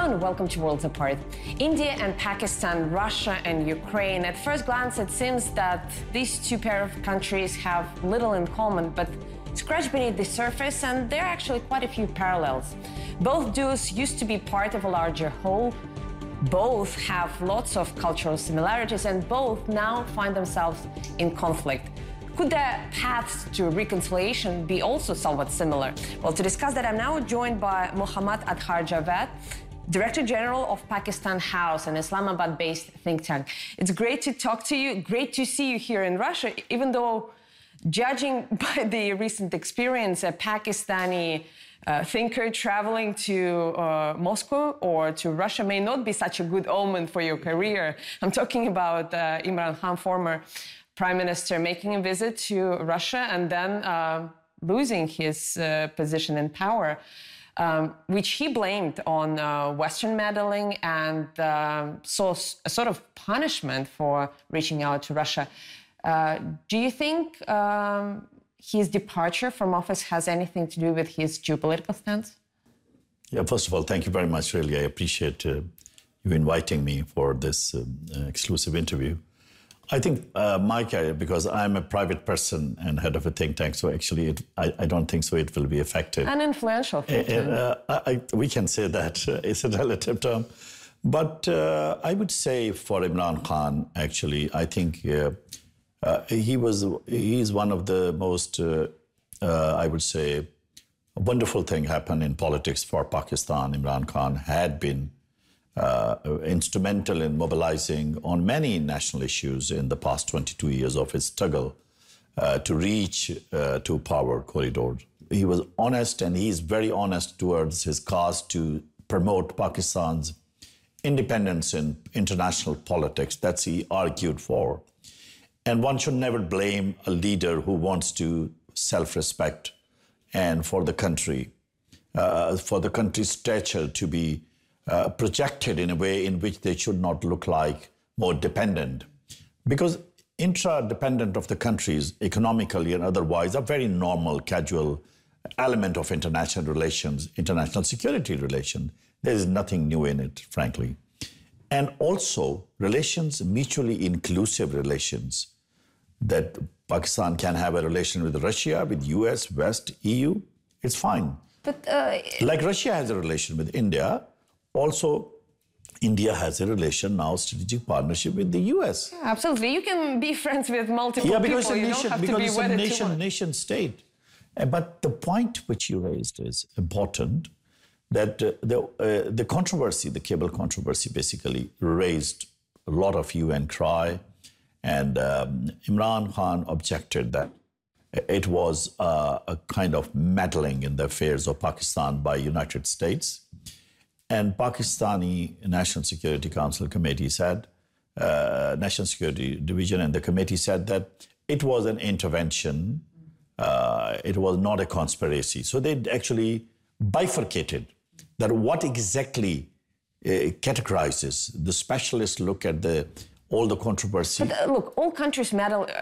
and welcome to Worlds Apart. India and Pakistan, Russia and Ukraine. At first glance, it seems that these two pair of countries have little in common, but scratch beneath the surface and there are actually quite a few parallels. Both duos used to be part of a larger whole. Both have lots of cultural similarities and both now find themselves in conflict. Could the paths to reconciliation be also somewhat similar? Well, to discuss that, I'm now joined by Mohammad Adhar Javed, Director General of Pakistan House, an Islamabad-based think tank. It's great to talk to you, great to see you here in Russia, even though, judging by the recent experience, a Pakistani thinker traveling to Moscow or to Russia may not be such a good omen for your career. I'm talking about Imran Khan, former Prime Minister, making a visit to Russia and then losing his position in power, which he blamed on Western meddling and saw a sort of punishment for reaching out to Russia. Do you think his departure from office has anything to do with his geopolitical stance? Yeah, first of all, thank you very much. Really, I appreciate you inviting me for this exclusive interview. I think my career, because I'm a private person and head of a think tank, so actually I don't think so it will be affected. An influential think tank. We can say that it's a relative term. But I would say for Imran Khan, actually, I think he's one of the most, I would say, wonderful thing happened in politics for Pakistan. Imran Khan had been instrumental in mobilizing on many national issues in the past 22 years of his struggle to reach to power corridor. He was honest, and he's very honest towards his cause to promote Pakistan's independence in international politics. That's he argued for. And one should never blame a leader who wants to self-respect and for the country's stature to be projected in a way in which they should not look like more dependent. Because interdependent of the countries, economically and otherwise, are very normal, casual element of international relations, international security relations. There is nothing new in it, frankly. And also, relations, mutually inclusive relations, that Pakistan can have a relation with Russia, with US, West, EU, it's fine. But, like Russia has a relation with India, also India has a relation now, strategic partnership with the US. Yeah, absolutely. You can be friends with multiple people. It's a you nation, don't have to be because wedded it's to a one. nation state. But the point which you raised is important, that the controversy, the cable controversy, basically raised a lot of hue and cry. And Imran Khan objected that it was a kind of meddling in the affairs of Pakistan by United States. And Pakistani National Security Council Committee said, National Security Division and the committee said that it was an intervention, it was not a conspiracy. So they actually bifurcated that what exactly categorizes. The specialists look at all the controversy. But look, all countries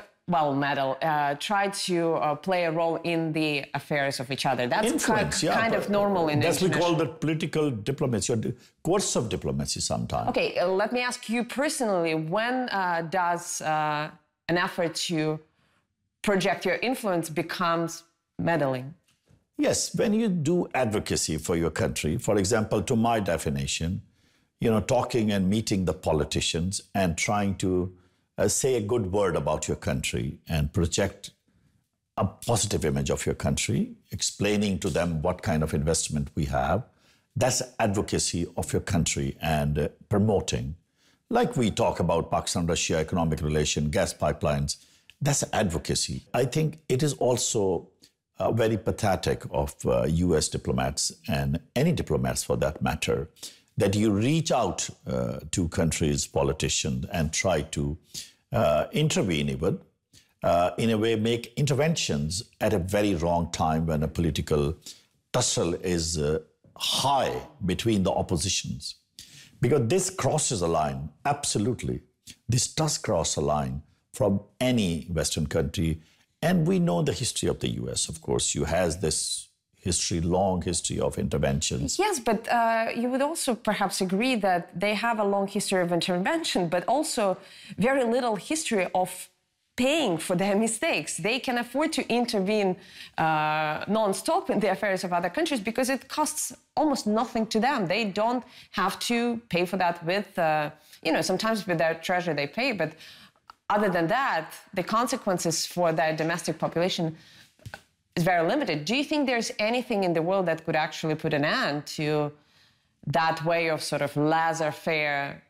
try to play a role in the affairs of each other. That's kind of normal in that's we call that political diplomacy, or course of diplomacy sometimes. Okay, let me ask you personally, when does an effort to project your influence becomes meddling? Yes, when you do advocacy for your country, for example, to my definition, talking and meeting the politicians and trying to say a good word about your country and project a positive image of your country, explaining to them what kind of investment we have, that's advocacy of your country and promoting. Like we talk about Pakistan-Russia economic relation, gas pipelines, that's advocacy. I think it is also very pathetic of US diplomats and any diplomats for that matter, that you reach out to countries' politicians and try to intervene even, in a way make interventions at a very wrong time when a political tussle is high between the oppositions. Because this crosses a line, absolutely. This does cross a line from any Western country. And we know the history of the US, of course. You has this history, long history of interventions. Yes, but you would also perhaps agree that they have a long history of intervention, but also very little history of paying for their mistakes. They can afford to intervene non-stop in the affairs of other countries because it costs almost nothing to them. They don't have to pay for that with, sometimes with their treasure they pay, but other than that, the consequences for their domestic population is very limited. Do you think there's anything in the world that could actually put an end to that way of sort of laissez-faire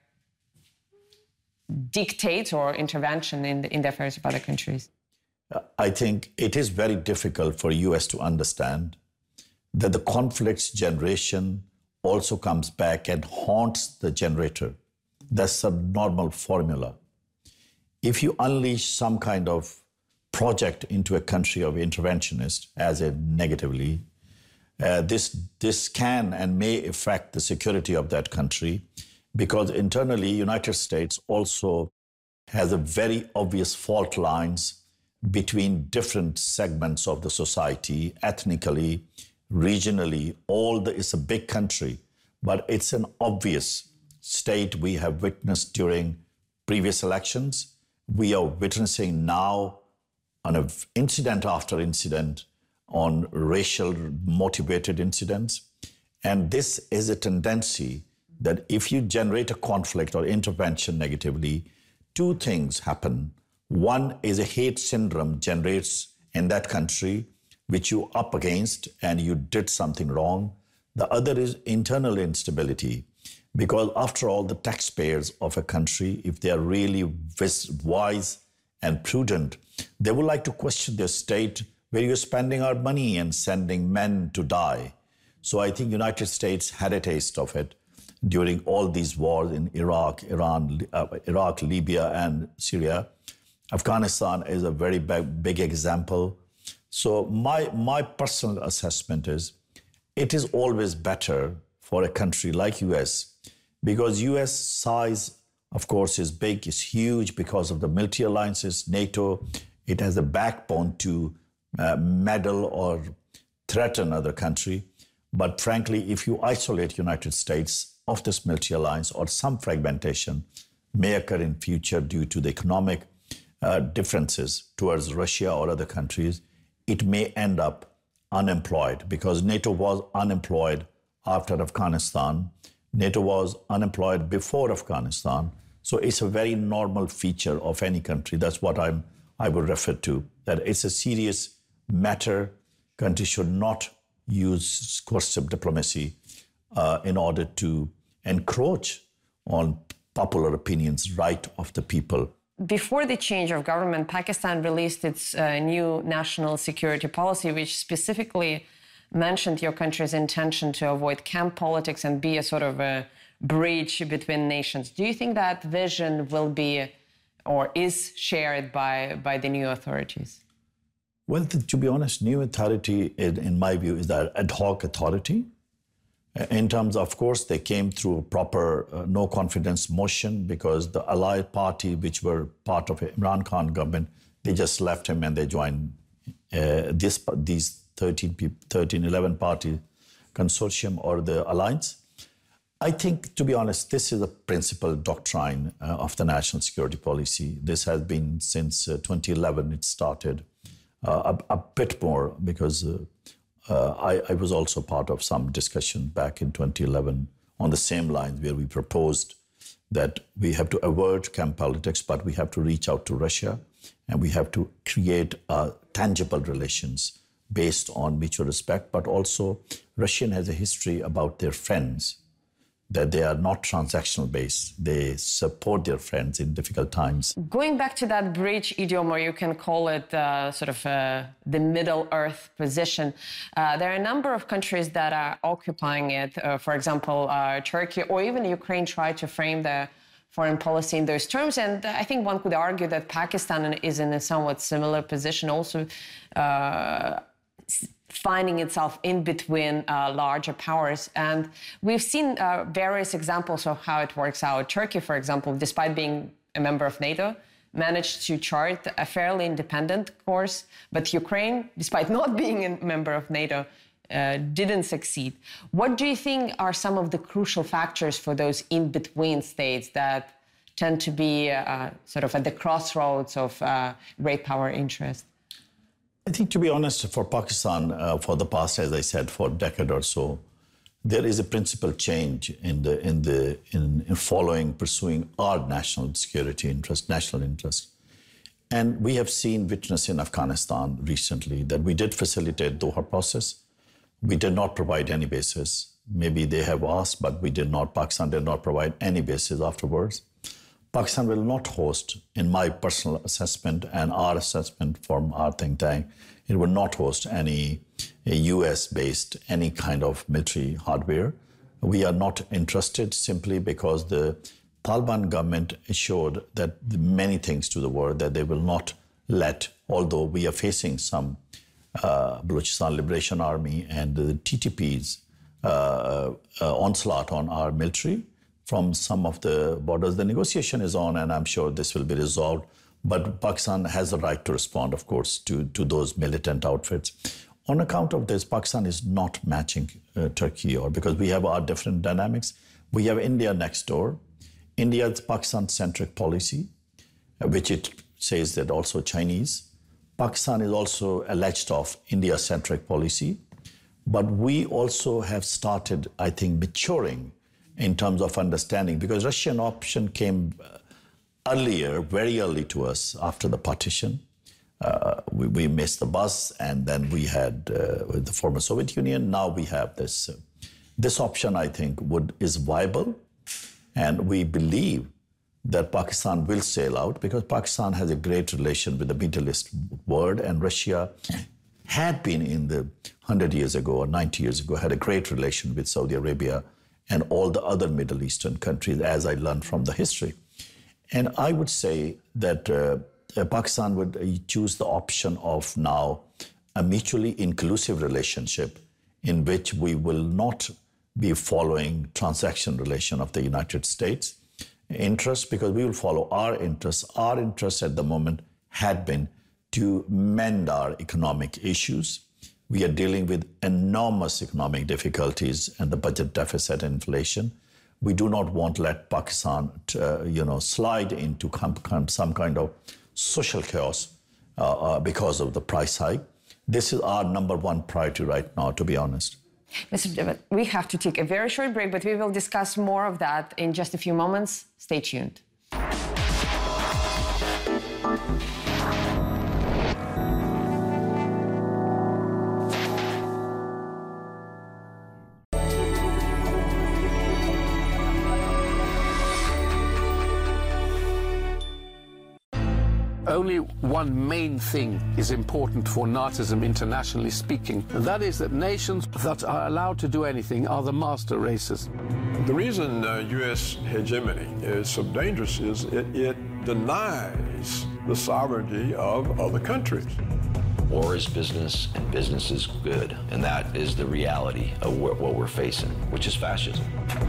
dictate or intervention in the affairs of other countries? I think it is very difficult for US to understand that the conflicts generation also comes back and haunts the generator. That's a normal formula. If you unleash some kind of project into a country of interventionists, as a negatively, this can and may affect the security of that country, because internally, United States also has a very obvious fault lines between different segments of the society, ethnically, regionally. It's a big country, but it's an obvious state we have witnessed during previous elections. We are witnessing now on an incident after incident on racial motivated incidents. And this is a tendency that if you generate a conflict or intervention negatively, two things happen. One is a hate syndrome generates in that country, which you're up against and you did something wrong. The other is internal instability, because after all, the taxpayers of a country, if they are really wise and prudent, they would like to question their state, where you're spending our money and sending men to die. So I think United States had a taste of it during all these wars in Iraq, Libya, and Syria. Afghanistan is a very big example. So my personal assessment is, it is always better for a country like US, because US size, of course, is big, is huge because of the military alliances, NATO. It has a backbone to meddle or threaten other country. But frankly, if you isolate United States of this military alliance, or some fragmentation may occur in future due to the economic differences towards Russia or other countries, it may end up unemployed, because NATO was unemployed after Afghanistan. NATO was unemployed before Afghanistan. So it's a very normal feature of any country. That's what I would refer to, that it's a serious matter. Countries should not use coercive diplomacy in order to encroach on popular opinions, right of the people. Before the change of government, Pakistan released its new national security policy, which specifically mentioned your country's intention to avoid camp politics and be a sort of a bridge between nations. Do you think that vision will be or is shared by the new authorities? Well, to be honest, new authority, in my view, is that ad hoc authority. In terms of course, they came through a proper no confidence motion, because the allied party, which were part of Imran Khan government, they just left him and they joined these 11 party consortium or the alliance. I think, to be honest, this is a principal doctrine of the national security policy. This has been since 2011 it started. A bit more, because I was also part of some discussion back in 2011 on the same lines, where we proposed that we have to avoid camp politics, but we have to reach out to Russia and we have to create tangible relations based on mutual respect. But also, Russia has a history about their friends, that they are not transactional based. They support their friends in difficult times. Going back to that bridge idiom, or you can call it the Middle Earth position, there are a number of countries that are occupying it. For example, Turkey or even Ukraine try to frame their foreign policy in those terms. And I think one could argue that Pakistan is in a somewhat similar position, also finding itself in between larger powers. And we've seen various examples of how it works out. Turkey, for example, despite being a member of NATO, managed to chart a fairly independent course. But Ukraine, despite not being a member of NATO, didn't succeed. What do you think are some of the crucial factors for those in-between states that tend to be sort of at the crossroads of great power interest? I think, to be honest, for Pakistan, for the past, as I said, for a decade or so, there is a principal change in pursuing our national security interest, national interest. And we have witnessed in Afghanistan recently that we did facilitate Doha process. We did not provide any bases. Maybe they have asked, but we did not. Pakistan did not provide any bases afterwards. Pakistan will not host, in my personal assessment and our assessment from our think tank, it will not host any US-based, any kind of military hardware. We are not interested simply because the Taliban government assured that many things to the world that they will not let, although we are facing some Balochistan Liberation Army and the TTP's onslaught on our military from some of the borders. The negotiation is on, and I'm sure this will be resolved. But Pakistan has the right to respond, of course, to those militant outfits. On account of this, Pakistan is not matching Turkey, or because we have our different dynamics. We have India next door. India's Pakistan-centric policy, which it says that also Chinese. Pakistan is also alleged of India-centric policy. But we also have started, I think, maturing in terms of understanding, because Russian option came earlier, very early to us after the partition. We missed the bus, and then we had the former Soviet Union. Now we have this. This option, I think, is viable, and we believe that Pakistan will sail out because Pakistan has a great relation with the Middle East world, and Russia had been in the 100 years ago or 90 years ago, had a great relation with Saudi Arabia and all the other Middle Eastern countries, as I learned from the history. And I would say that Pakistan would choose the option of now a mutually inclusive relationship in which we will not be following transaction relation of the United States interests, because we will follow our interests. Our interests at the moment had been to mend our economic issues. We are dealing with enormous economic difficulties and the budget deficit and inflation. We do not want to let Pakistan, slide into some kind of social chaos because of the price hike. This is our number one priority right now, to be honest. Mr. Javed, we have to take a very short break, but we will discuss more of that in just a few moments. Stay tuned. Only one main thing is important for Nazism, internationally speaking, and that is that nations that are allowed to do anything are the master races. The reason U.S. hegemony is so dangerous is it denies the sovereignty of other countries. War is business, and business is good, and that is the reality of what we're facing, which is fascism.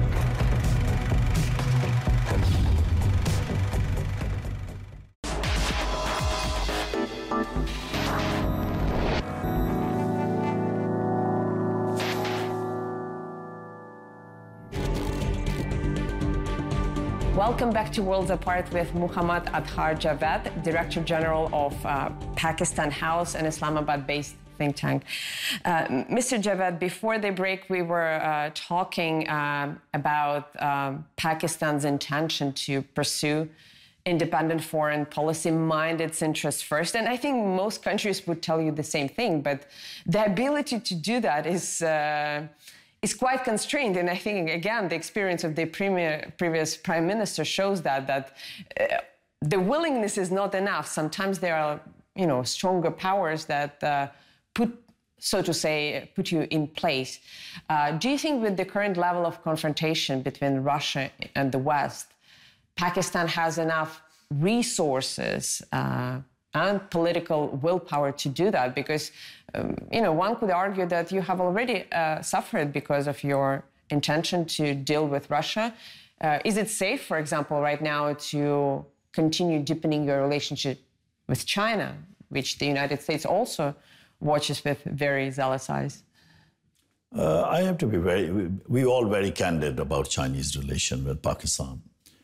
Welcome back to Worlds Apart with Muhammad Adhar Javed, Director General of Pakistan House, an Islamabad-based think tank. Mr. Javed, before the break, we were talking about Pakistan's intention to pursue independent foreign policy, mind its interests first. And I think most countries would tell you the same thing, but the ability to do that is quite constrained. And I think, again, the experience of the previous prime minister shows that the willingness is not enough. Sometimes there are, stronger powers that put you in place. Do you think with the current level of confrontation between Russia and the West, Pakistan has enough resources and political willpower to do that? Because, one could argue that you have already suffered because of your intention to deal with Russia. Is it safe, for example, right now to continue deepening your relationship with China, which the United States also watches with very zealous eyes? I have to be we all very candid about Chinese relation with Pakistan.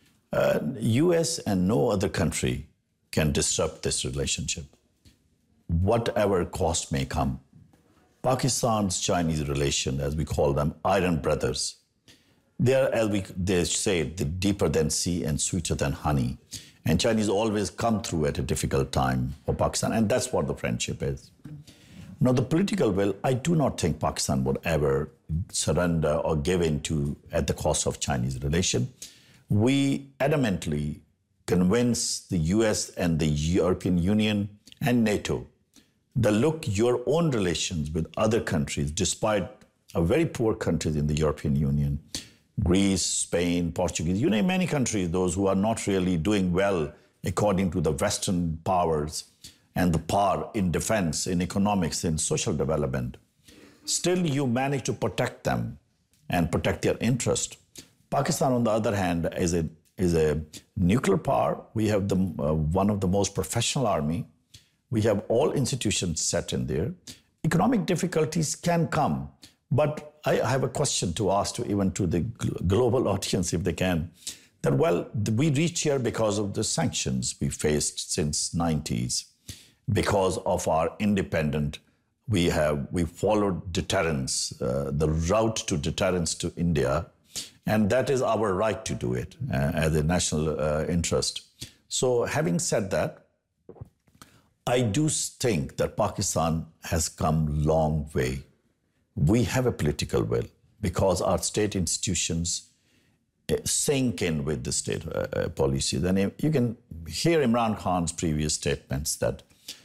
US and no other country can disrupt this relationship, whatever cost may come. Pakistan's Chinese relation, as we call them, iron brothers, they are, they say, deeper than sea and sweeter than honey. And Chinese always come through at a difficult time for Pakistan, and that's what the friendship is. Now, the political will, I do not think Pakistan would ever surrender or give in to at the cost of Chinese relation. We adamantly convince the US and the European Union and NATO that, look, your own relations with other countries, despite a very poor countries in the European Union, Greece, Spain, Portugal, you name many countries, those who are not really doing well according to the Western powers and the power in defense, in economics, in social development, still you manage to protect them and protect their interest. Pakistan, on the other hand, is a nuclear power. We have one of the most professional army. We have all institutions set in there. Economic difficulties can come, but I have a question to ask even to the global audience, if they can, that, well, we reached here because of the sanctions we faced since 90s, because of our independent, we followed deterrence, the route to deterrence to India, and that is our right to do it as a national interest. So having said that, I do think that Pakistan has come long way. We have a political will because our state institutions sink in with the state policies. And you can hear Imran Khan's previous statements that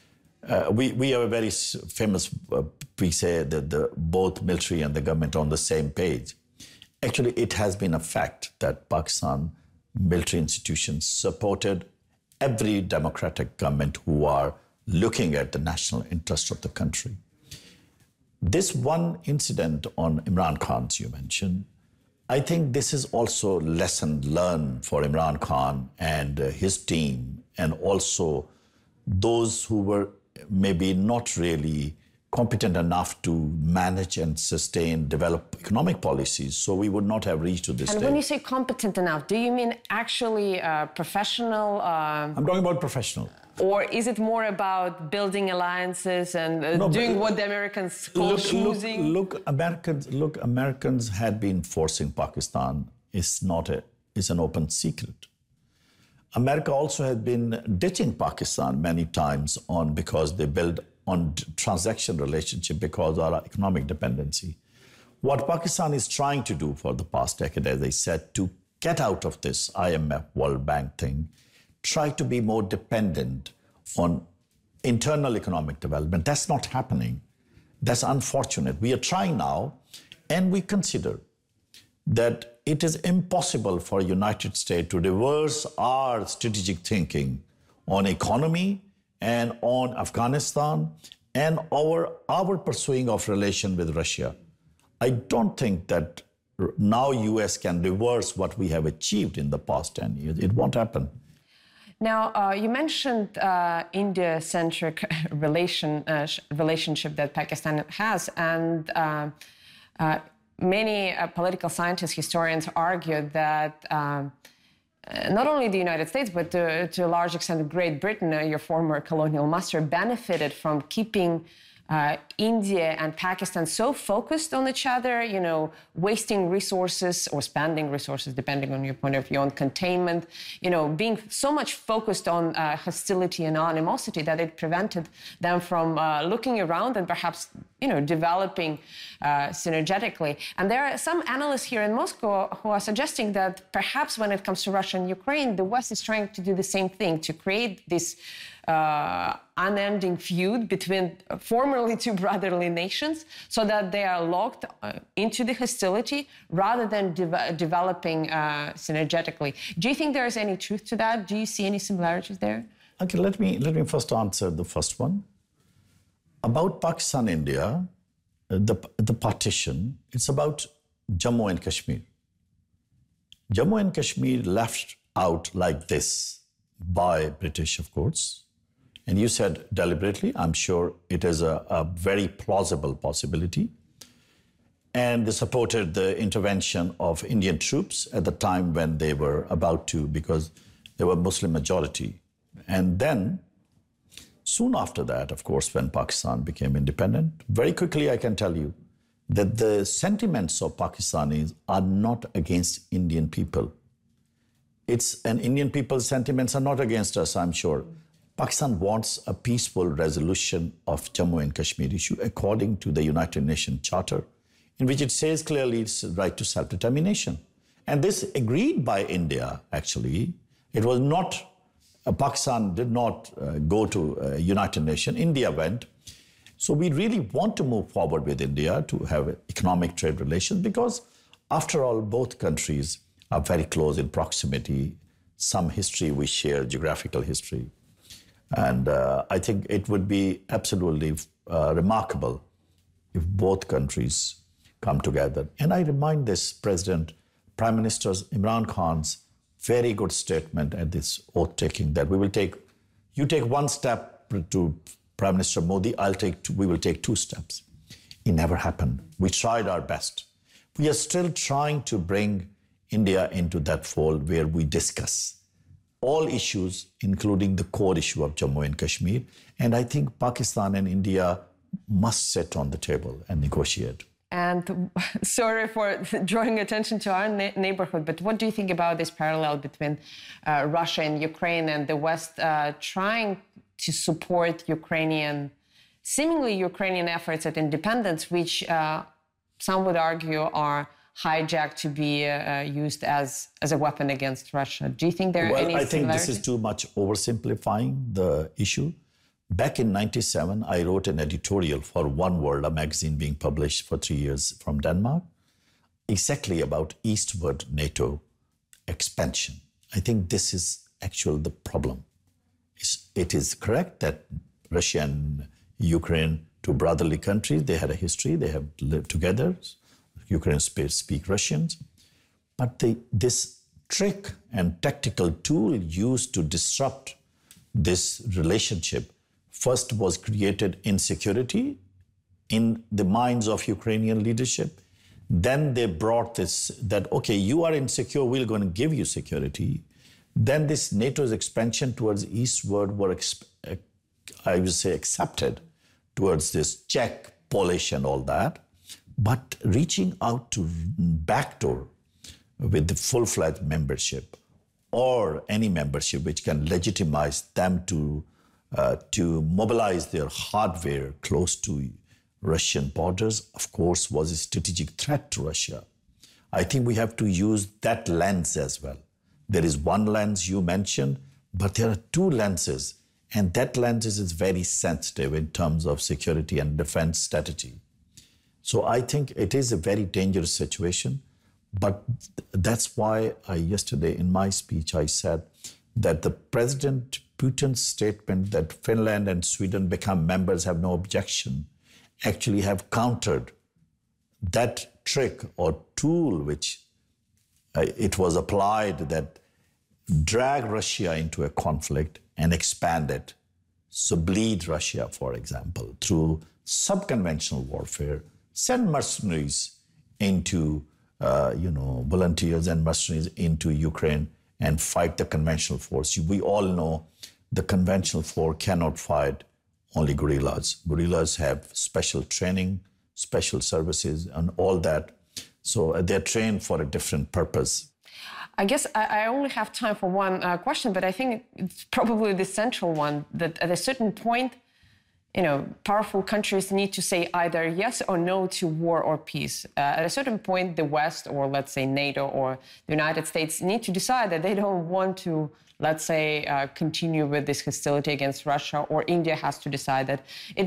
we have a very famous, we say that both military and the government are on the same page. Actually, it has been a fact that Pakistan military institutions supported every democratic government who are looking at the national interest of the country. This one incident on Imran Khan's you mentioned, I think this is also lesson learned for Imran Khan and his team, and also those who were maybe not really competent enough to manage and sustain, develop economic policies. So we would not have reached to this stage. And when you say competent enough, do you mean actually professional? I'm talking about professional. Or is it more about building alliances and doing what the Americans call schmoozing? Look, Americans had been forcing Pakistan. It's an open secret. America also has been ditching Pakistan many times because they build on transaction relationship because of our economic dependency. What Pakistan is trying to do for the past decade, as I said, to get out of this IMF World Bank thing, try to be more dependent on internal economic development. That's not happening. That's unfortunate. We are trying now, and we consider that it is impossible for the United States to reverse our strategic thinking on economy and on Afghanistan and our pursuing of relation with Russia. I don't think that now US can reverse what we have achieved in the past 10 years. It won't happen. Now, you mentioned India-centric relationship that Pakistan has, and many political scientists, historians argue that not only the United States, but to a large extent Great Britain, your former colonial master, benefited from keeping India and Pakistan so focused on each other, wasting resources or spending resources, depending on your point of view, on containment, being so much focused on hostility and animosity that it prevented them from looking around and perhaps, developing synergetically. And there are some analysts here in Moscow who are suggesting that perhaps when it comes to Russia and Ukraine, the West is trying to do the same thing, to create this unending feud between formerly two brotherly nations so that they are locked into the hostility rather than developing synergetically. Do you think there is any truth to that? Do you see any similarities there? Okay, let me first answer the first one. About Pakistan, India, the partition, it's about Jammu and Kashmir. Jammu and Kashmir left out like this by British, of course. And you said deliberately, I'm sure it is a very plausible possibility. And they supported the intervention of Indian troops at the time when they were about to, because they were Muslim majority. And then, soon after that, of course, when Pakistan became independent, very quickly I can tell you that the sentiments of Pakistanis are not against Indian people. And Indian people's sentiments are not against us, I'm sure. Pakistan wants a peaceful resolution of Jammu and Kashmir issue according to the United Nations Charter, in which it says clearly its right to self-determination. And this agreed by India, actually. It was not, Pakistan did not go to United Nations, India went. So we really want to move forward with India to have economic trade relations because, after all, both countries are very close in proximity. Some history we share, geographical history. And I think it would be absolutely remarkable if both countries come together. And I remind this Prime Minister Imran Khan's very good statement at this oath-taking that you take one step to Prime Minister Modi, we will take two steps. It never happened. We tried our best. We are still trying to bring India into that fold where we discuss all issues, including the core issue of Jammu and Kashmir. And I think Pakistan and India must sit on the table and negotiate. And sorry for drawing attention to our neighborhood, but what do you think about this parallel between Russia and Ukraine and the West trying to support seemingly Ukrainian efforts at independence, which some would argue are hijacked to be used as a weapon against Russia? Do you think there are any similarities? I think this is too much oversimplifying the issue. Back in 1997, I wrote an editorial for One World, a magazine being published for 3 years from Denmark, exactly about eastward NATO expansion. I think this is actually the problem. It is correct that Russia and Ukraine, two brotherly countries, they had a history, they have lived together. Ukrainians speak Russians. But this trick and tactical tool used to disrupt this relationship first was created insecurity in the minds of Ukrainian leadership. Then they brought okay, you are insecure, we're going to give you security. Then this NATO's expansion towards eastward were, I would say, accepted towards this Czech, Polish and all that. But reaching out to backdoor with the full-fledged membership or any membership which can legitimize them to mobilize their hardware close to Russian borders, of course, was a strategic threat to Russia. I think we have to use that lens as well. There is one lens you mentioned, but there are two lenses, and that lens is very sensitive in terms of security and defense strategy. So I think it is a very dangerous situation, but that's why yesterday in my speech I said that the President Putin's statement that Finland and Sweden become members, have no objection, actually have countered that trick or tool which it was applied that drag Russia into a conflict and expand it. So bleed Russia, for example, through subconventional warfare, send mercenaries into, volunteers and mercenaries into Ukraine and fight the conventional force. We all know the conventional force cannot fight only guerrillas. Guerrillas have special training, special services, and all that. So they're trained for a different purpose. I guess I only have time for one question, but I think it's probably the central one, that at a certain point, powerful countries need to say either yes or no to war or peace. At a certain point, the West, or let's say NATO or the United States, need to decide that they don't want to, let's say, continue with this hostility against Russia, or India has to decide that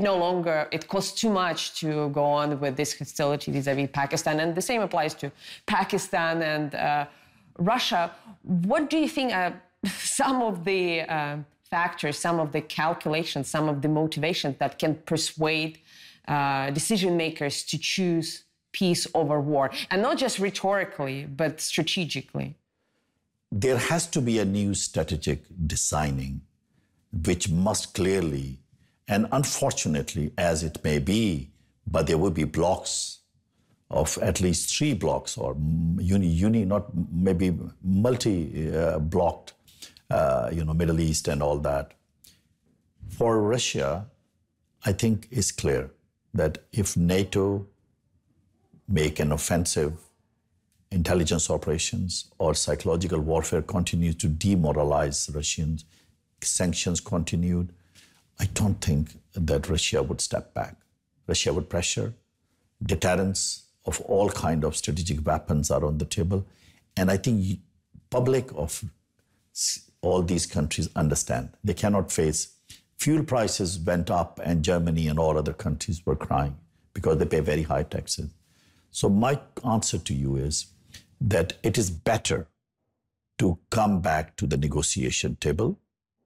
it costs too much to go on with this hostility vis-a-vis Pakistan. And the same applies to Pakistan and Russia. What do you think are some of the factors, some of the calculations, some of the motivations that can persuade decision makers to choose peace over war? And not just rhetorically, but strategically. There has to be a new strategic designing, which must clearly, and unfortunately, as it may be, but there will be blocks of at least 3 blocks or not maybe multi-blocked, Middle East and all that. For Russia, I think it's clear that if NATO make an offensive intelligence operations or psychological warfare continues to demoralize Russians, sanctions continued, I don't think that Russia would step back. Russia would pressure. Deterrence of all kind of strategic weapons are on the table. And I think public of all these countries understand. They cannot face. Fuel prices went up and Germany and all other countries were crying because they pay very high taxes. So my answer to you is that it is better to come back to the negotiation table,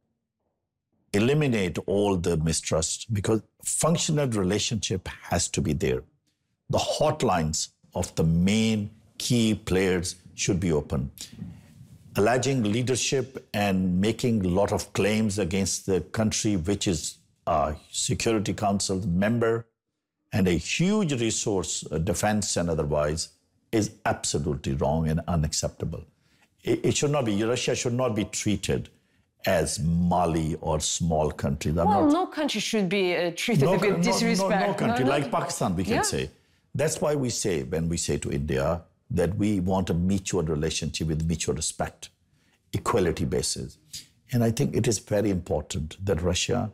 eliminate all the mistrust, because functional relationship has to be there. The hotlines of the main key players should be open. Alleging leadership and making a lot of claims against the country, which is a Security Council member and a huge resource, defense and otherwise, is absolutely wrong and unacceptable. It should not be, Russia should not be treated as Mali or small countries. No country should be treated with disrespect. No country, like Pakistan, we can say. That's why we say, when we say to India, that we want a mutual relationship with mutual respect, equality basis. And I think it is very important that Russia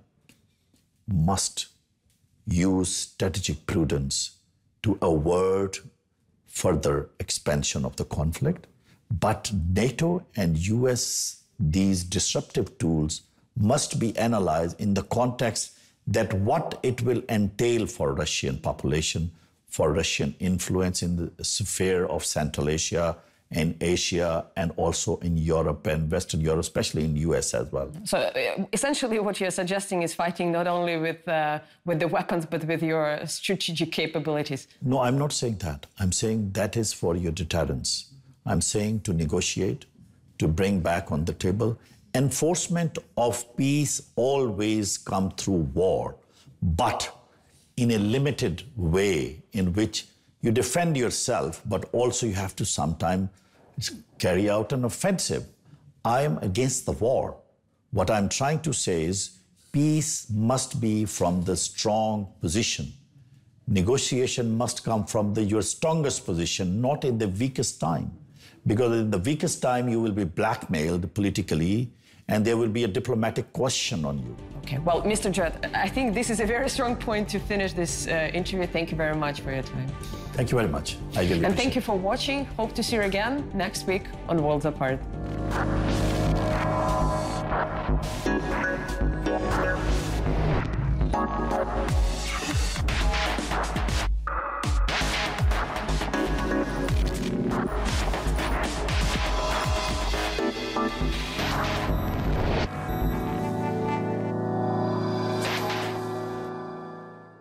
must use strategic prudence to avert further expansion of the conflict. But NATO and US, these disruptive tools must be analyzed in the context that what it will entail for Russian population, for Russian influence in the sphere of Central Asia and Asia, and also in Europe and Western Europe, especially in US as well. So essentially what you're suggesting is fighting not only with the weapons, but with your strategic capabilities. No, I'm not saying that. I'm saying that is for your deterrence. I'm saying to negotiate, to bring back on the table. Enforcement of peace always come through war, but in a limited way in which you defend yourself, but also you have to sometimes carry out an offensive. I am against the war. What I'm trying to say is peace must be from the strong position. Negotiation must come from your strongest position, not in the weakest time. Because in the weakest time, you will be blackmailed politically, and there will be a diplomatic question on you. Okay, well, Mr. Judd, I think this is a very strong point to finish this interview. Thank you very much for your time. Thank you very much. I really appreciate it. And thank you for watching. Hope to see you again next week on Worlds Apart.